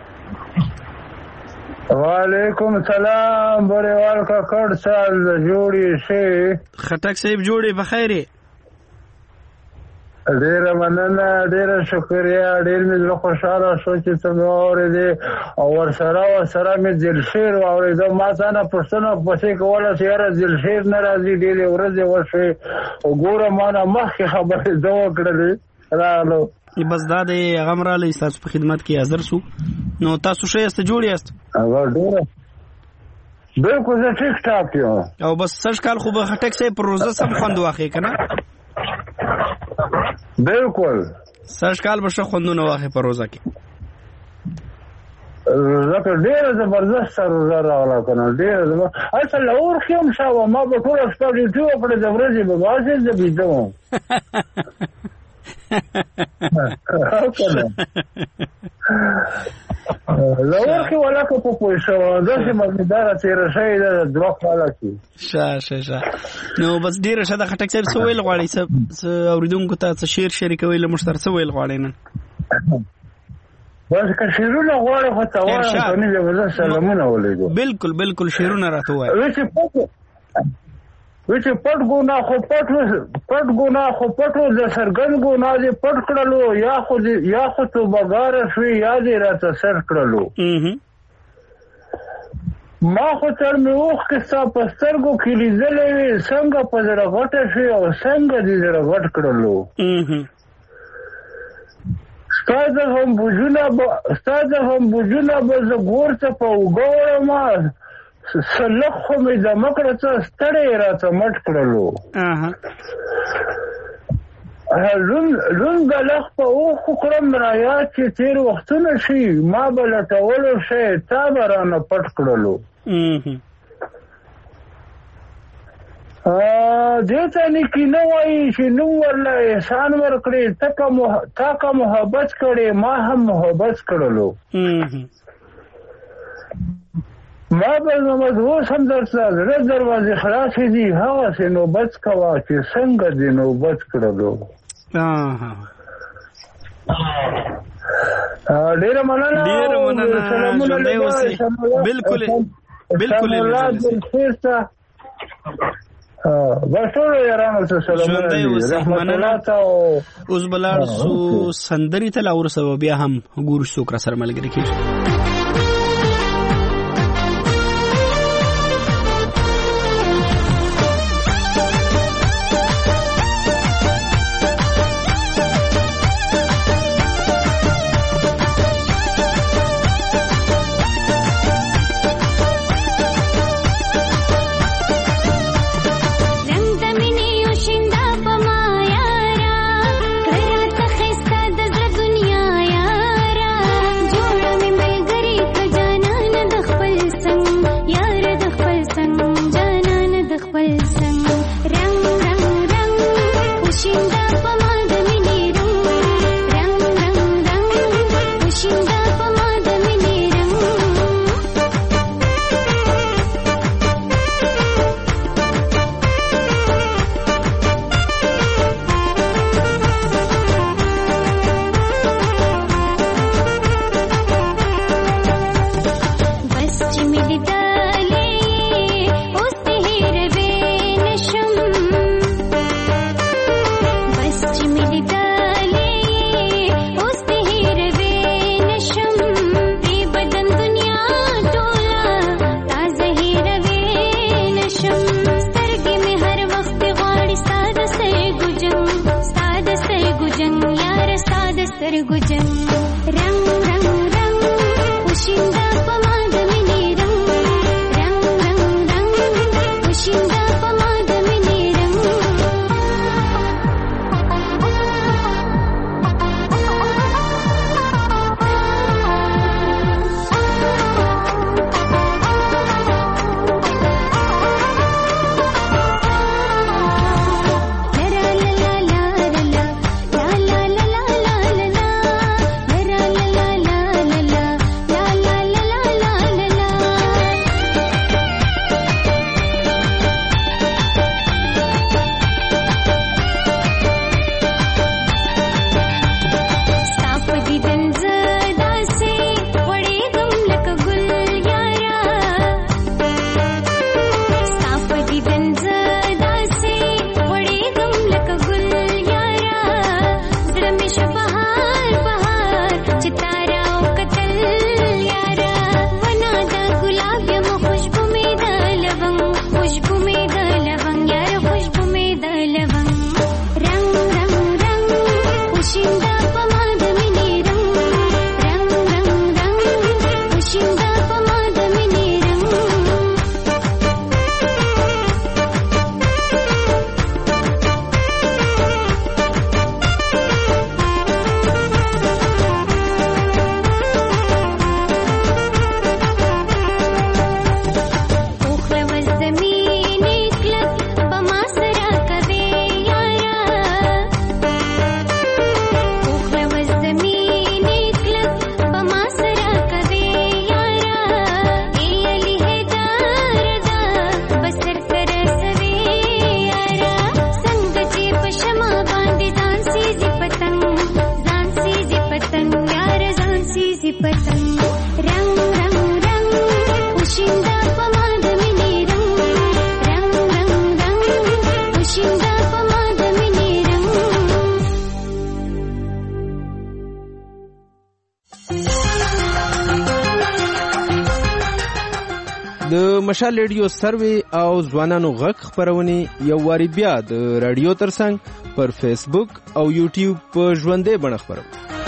وعلیکم السلام بریوال کا کړ سال جوړی شي خټک صاحب جوړی بخیره ډیر مننه ډیر شکریا ډیر مې خوشاله شو چې څنګه اورېدې او ورسره مې دلشیر اورېده ما څنګه پښتنه پسې کوله چې یاره دلشیر ناراضي ډېرې ورځې وشوې وګوره ما نه مخکې خبرې ده وکړلې رالو بس دا د غمره له تاسو په خدمت کې حاضر سو نو تاسو شه است جوړ یاست بالکل زه ټیک ټاک یم او بس سر کال خو به خټک سي پر روزه سم خوند واخی کنه بالکل سر کال به شه خوندونه واخی پر روزه کې زکه ډیر زبردست روزه راولا کنه ډیر اصل اور خیم شاو ما به ټول خپل یوټیوب پر د ورځې به واسه د بيدو لور کې ولا کو په پوښو داسې مزیدار تیر شي د دوه خاله کې شا نو بس ډیر شته خټک صاحب سو ویل غواړي اوریدونکو ته څه شیر شریکوي له مشتر سو ویل غواړي نن بس که شیرونه غواړي خو ته وایي ته نه وځه سلامونه ولېګو بالکل شیرونه راته وایي وچ پټ ګنا خو پټو د سرګن ګنا دې پټ کړلو یا خو تو بغار شوی یا دې راته سر کړلو ما خو تر مې اوخ کې ستا په سترګو کې لیدلې وې څنګه په زړه غټه شوې او څنګه دې زړه غټ کړلو ستا د هم بوجونه به زه ګور ته په اوږه وړم سلخ خو مې د مکړه څه ستړی راته مټ کړلو لون غلخ په اوخو کړم رایات چې تیر وختونه شي ما به لټولو شی تا به رانه پټ کړلو دې ته نیکي نه وایي چې نوم ورله احسان ورکړې تا که محبت کړې ما هم محبت کړلو ما به محمد اوس هم درته زړه دروازې خلاصې دي هغسې نوبت کوه چې څنګه دې نوبت کړلو. ډېره مننه. ژوندی اوسئ. بالکل بس ټولو یارانو ته سلامونه دي. اوس به لاړ سو سندرې ته، لا وروسته بیا هم ګورو څوک را سره ملګري کېږي. د مشال ریډیو سروي او ځوانانو غږ خبرونه یو واری بیا د رادیو ترڅنګ پر فیسبوک او یوټیوب په ژوندې بڼه خبرو.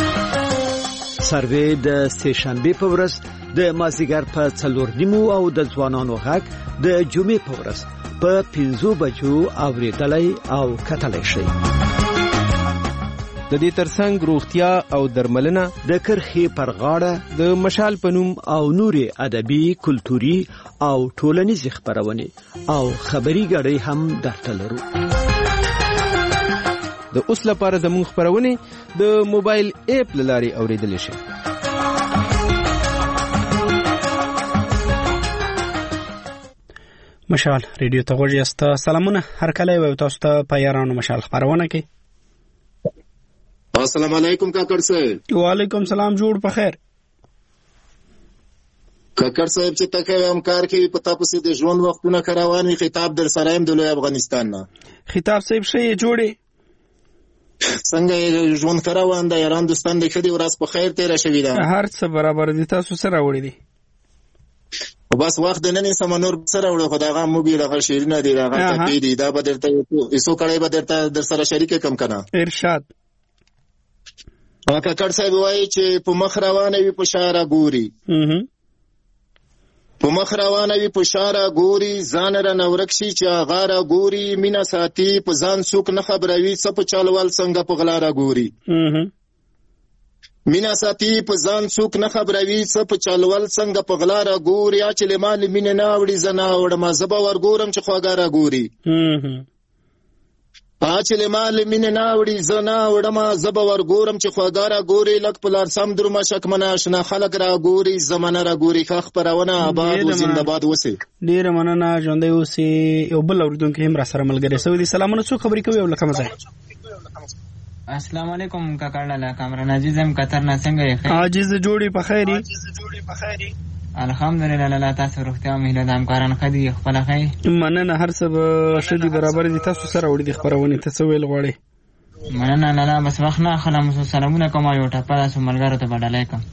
سروي د سهشنبه په ورځ د مازیګر په 4:30 او د ځوانانو غږ د جمعې په ورځ په 5 بجو اوریدلای او کتلای شي. د دې ترڅنګ روغتیا او درملنه د کرخي پر غاړه د مشال پنوم او نوري ادبي کلتوري او ټولنیز خبرونه او خبري غړي هم درته لرو. د اوس لپاره زموږ خبرونه د موبایل اپ لاري اوریدل شي. مشال ریډیو ته غوږ یاست. سلامونه هر کله یو تاسو ته په یارانو مشال خبرونه کوي. السلام علیکم کاکړ صاحب. وعلیکم سلام، جوړ په خیر. کاکړ صاحب چې تکه همکار کوي په تاسو د ژوند وختونه کارواني خطاب در سره هم د لوی افغانستان نه خطاب صاحب شي جوړي څنګه ژوند کاروان د ایران دوستان د خدي ورځ په خیر تیر شوی دا هر څه برابر دي. تاسو سره وړي دي بس وخت د نن سمنور سره وړو خدایغه مو به دغه شیرینه دی دغه ته دی دا به درته ایسو کړي به درته در سره شریک کم کنه ارشاد. کاکړ صاحب وایي چې په مخ روانه وي په شاره ګوري په مخ روانه وي په شاره ګوري ځان را نورک شي چې غاره ګوري مینا ساتي په ځان څوک نه خبروي څه په چالوال څنګه په غلاره ګوري مینا ساتي په ځان څوک نه خبروي څه په چالوال څنګه په غلاره ګوري چې لمال مين نه وړي زنا وړم زبا ور ګورم چې خواګاره ګوري چې لمال مين نه وړي زنا وړم زبا ور ګورم چې خواګاره ګوري لک پلار سم درما شک منا شنه خلک را ګوري زمانه را ګوري خخ پرونه آباد و زنده‌باد وسی. ډیر مننه ژوندۍ اوسې. یو بل اوریدونکو هم را سره ملګری سوي. سلامونه، څو خبرې کوي او لکه مزه. السلام علیکم کاکړ کامران عزیزم قطر نه څنګه یې؟ عاجز جوړي په خیري الحمدلله. لاله تاسو روغتیا مهله د همکاران خدي خپل خی مننه. هر څه به شدي برابر دي. تاسو سره وړي دي خبرونه ته څه ویل غواړي؟ مننه لاله بس وخت نه خلم سلامونه کوم یو ټپه تاسو ملګرو ته بدلای کوم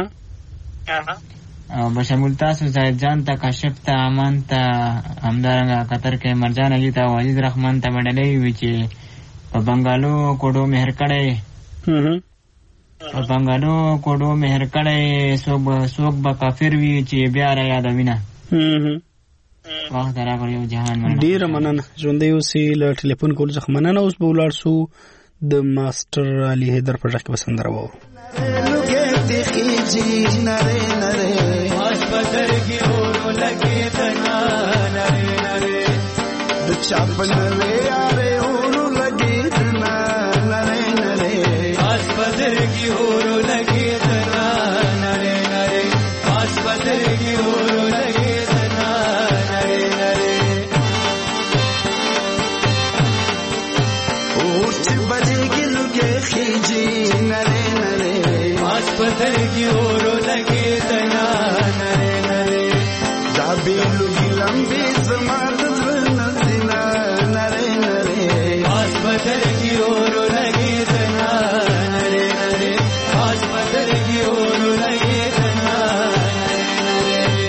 او بشمول تاسو زاید جان ته کاشف ته امان ته همدارنګه قطر کې مرجان علی ته وحید رحمان ته بدلای وی چې په بنگالو کوډو مهر کړي په بنگالو کوډو مهر کړي سوق به کافر وی چې بیا را یاد وینه وخت راغلی یو جهان. ډیر مننه ژوندۍ اوسې. له ټلیفون کول څخه مننه. اوس به ولاړ سو د ماستر علي حیدر په ځای کې وسندره وو. لګې تخیجی نره نره واش بدر کی اور لګې تنا نره نره د چاپن له یاره اور لګې تنا نره نره واش بدر کی اور لګې تنا نره نره واش بدر کی اور لګې تنا نره نره اور چې بجې کې لګې خیجی نره पत्थर की ओर लगे तना नरे नरे जाबेलू की लंबी जमात नदीना नरे नरे आज पत्थर की ओर लगे तना नरे नरे आज पत्थर की ओर लगे तना नरे नरे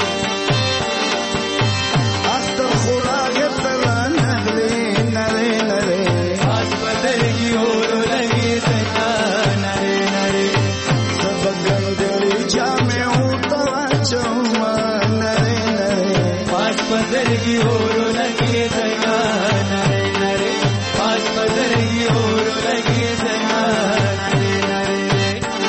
आज तो खुदा के तला नगले नरे नरे आज पत्थर की ओर लगे तना नरे नरे पत्थर की ओर लगे तना नरे नरे आज पत्थर की ओर लगे तना नरे नरे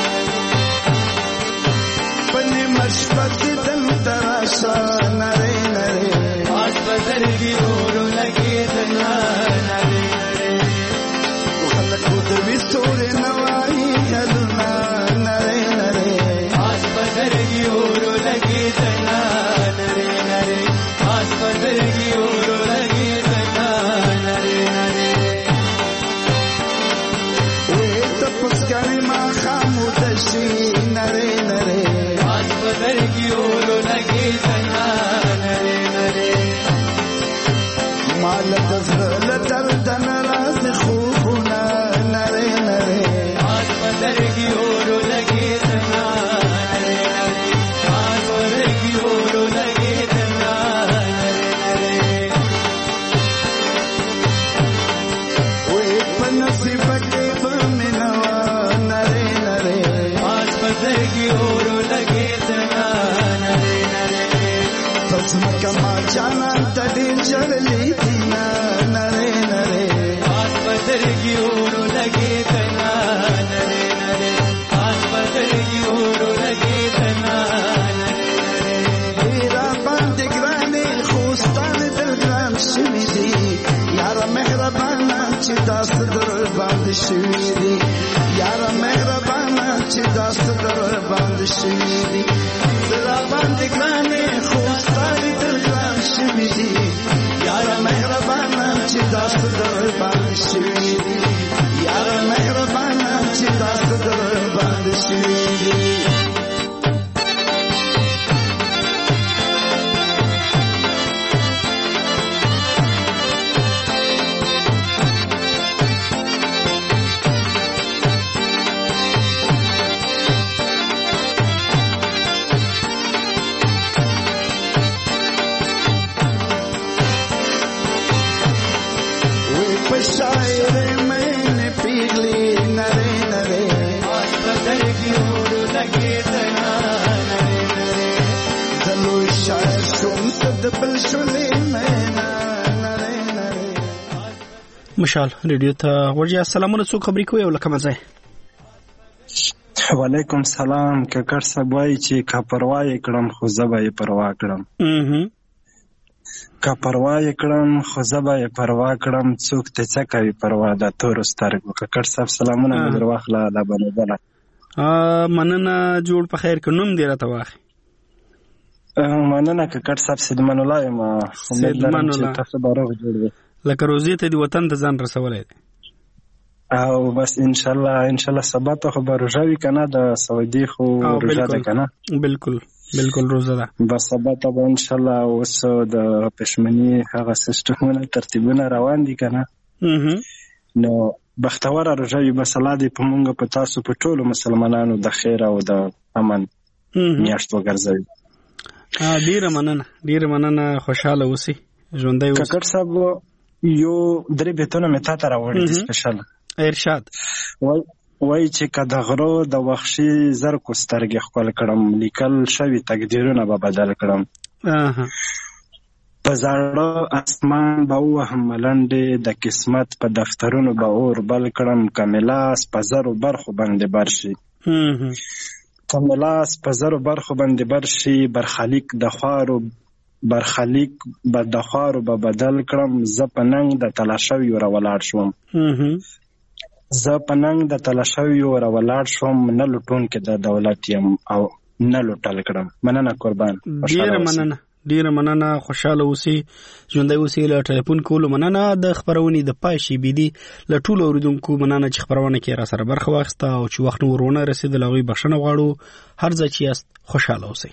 पन्ने मशफत दम तराशा नरे नरे आज पत्थर की ओर लगे तना नरे नरे खलक खुद भी सोरे नवाई हलना नरे नरे आज पत्थर की ओर लगे तना नरे नरे आज पत्थर की ओर लगे तना नरे नरे तपस्करी माँ खामोशी नरे नरे आज पत्थर की ओर लगे तना नरे नरे माल दफल दर्द नाराज खूबना नरे नरे आज पत्थर की ओर लगे तना नरे नरे आज पत्थर की ओर लगे तना पत्थर की ओर लगे तना नरे नरे कमा जाना तड़ी चढ़ली थी नरे नरे आज पत्थर की ओर लगे तना नरे नरे आज पत्थर की ओर लगे तना नरे नरे हीरा बंद ग्राने खुस्तान दिल ग्राम शमीदी यार मेहरबाना चिदास दर बंद शमीदी यार मेहरबाना चिदास दर बंद शमीदी दिल बंद ग्राने खुस्तान दिल ग्राम شوي دي یار مهربانه چې تاسو در باندې شوي دي یار مهربانه چې تاسو در باندې شوي دي शायरे मैंने पीली नरे नरे आज बदल की ओर लगे तना नरे नरे चलो शायर सुनत बल शुले मैना नरे नरे مشال ریډیو ته ورجه سلامونه څو خبرې کوي ولکه مزه وعلیکم سلام ککړ سبوي چې کا پروا کړم خو زبا یې پروا کړم کا پروا کړم خو زبا یې پروا کړم څوک ته څه کوي پروا د تور سترګو ککړ صاحب سلامونه مې درواخله لا بنوبله مننه جوړ په خیر کې نوم دی راته واخی مننه ککړ صاحب سیدمن الله ما امید لرم چې تاسو به روغ جوړ وي لکه روزي ته دی وطن ته ځان رسولای دی او بس ان شاء الله سبا ته خبر راوي کنه د سعودي خو روزه ده کنه بالکل روزه ده بس سبا ته ان شاء الله اوس د پښمنی هغه سیستمونه ترتیبونه روان دي کنه نو بختوره روزه بس الله دې په مونږ په تاسو په ټولو مسلمانانو د خیر او د امن میاشت وګرځوي ډیر مننه خوشاله اوسئ ژوندۍ اوسئ ککړ صاحب یو درې بیتونه مې تا ته راوړي دي سپیشل ارشاد وای چې کده غرو د وحشي زرکو سترګې خپل کړم لیکل شوی تقدیرونه به بدل کړم په زړه اسمان به وهم ملنډې د قسمت په دفترونو به اور بل کړم کملاس په زرو برخو باندې برشي کملاس په زرو برخو باندې برشي برخلیک د خوارو برخلیک به د خوارو به بدل کړم زه په ننګ د تلاشویو راولاړ شوم نه لټون کې د دولت یم او نه لټل کړم مننه قربان ډیره مننه خوشاله اوسئ ژوندۍ اوسئ له ټلیفون کولو مننه د خبرونې د پای شي بيدي له ټولو اوریدونکو مننه چې خبرونه کې را سره برخه واخیسته او چې وخت ورونه رسیدل هغوی بخښنه غواړو هر ځای چې یاست خوشاله اوسئ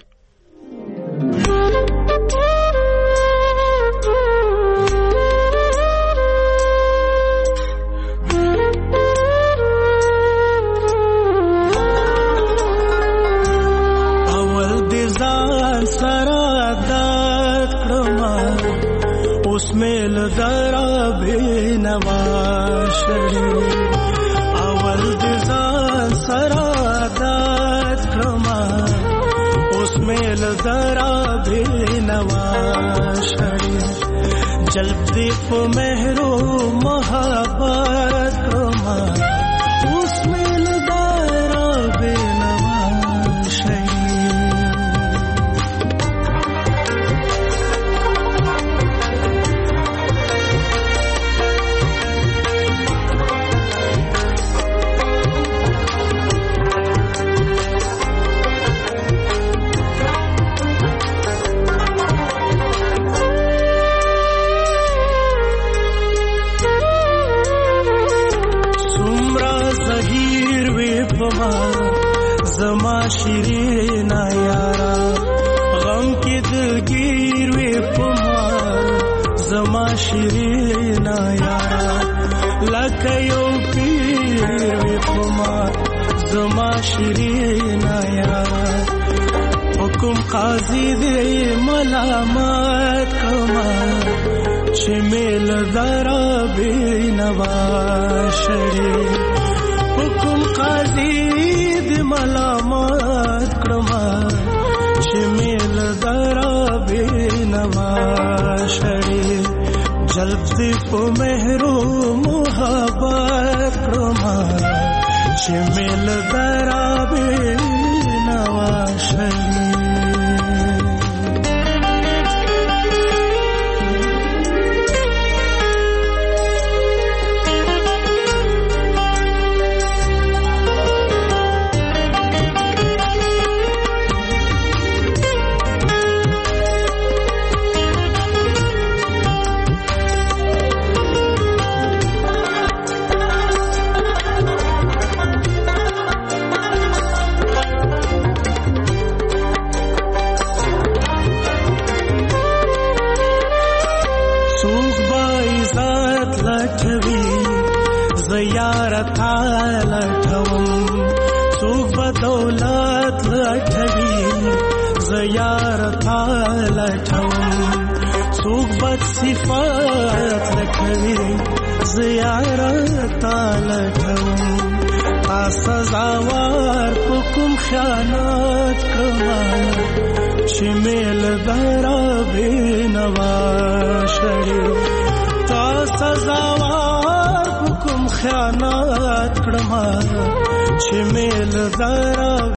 اسمیل ذرا بینواشری اول دزان سرادات کرما اسمیل ذرا بینواشری جلب دیپ مہرو محبت کرما اسمیل ذرا بینواشری زما شیرین یارا غم کی دلگیر وی پما زما شیرین یارا لکه یو پیر وی پما زما شیرین یارا حکم قاضی دی ملامت کما چې میل درا بینواشری حکم قاضی ملامت کرما چې میل درا بینواشری جلب دی په مهرو محبت کرما چې میل درا بینواشری بدولت لټوي زيار تعال ټوم څوک بد صفات لټوي زيار تعال ټوم سزاوار حکم خیانت کما شمیل درا بینوا شری تا سزاوار حکم خیانت کما شمیل درا